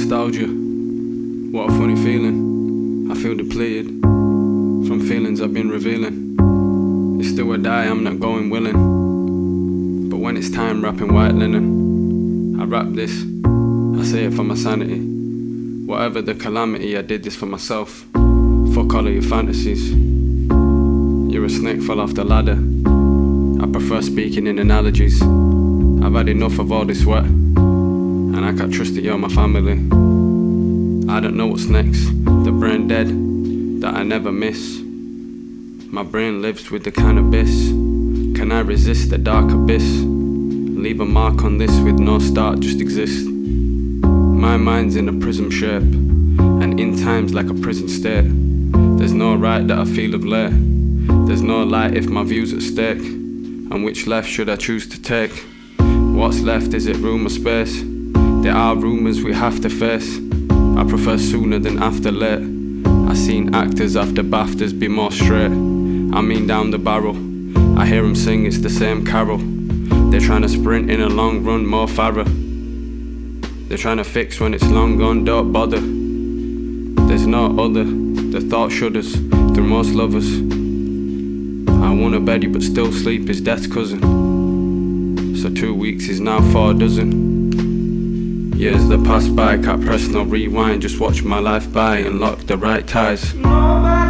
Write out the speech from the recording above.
Nostalgia, what a funny feeling. I feel depleted from feelings I've been revealing. It's still a die, I'm not going willing. But when it's time wrapping white linen, I wrap this, I say it for my sanity. Whatever the calamity, I did this for myself. Fuck all of your fantasies. You're a snake, fell off the ladder. I prefer speaking in analogies. I've had enough of all this sweat, and I can't trust that you're my family. I don't know what's next. The brain dead that I never miss. My brain lives with the cannabis. Can I resist the dark abyss? Leave a mark on this with no start, just exist. My mind's in a prism shape, and in times like a prison state. There's no right that I feel of late. There's no light if my view's at stake. And which left should I choose to take? What's left, is it room or space? There are rumours we have to face. I prefer sooner than after late. I seen actors after BAFTAs be more straight. I mean down the barrel, I hear them sing, it's the same carol. They're trying to sprint in a long run, more Farah. They're trying to fix when it's long gone, don't bother. There's no other, the thought shudders through most lovers. I wanna bed you but still sleep is death's cousin. So 2 weeks is now 4 dozen. Years that pass by, can't press no rewind. Just watch my life by and lock the right ties.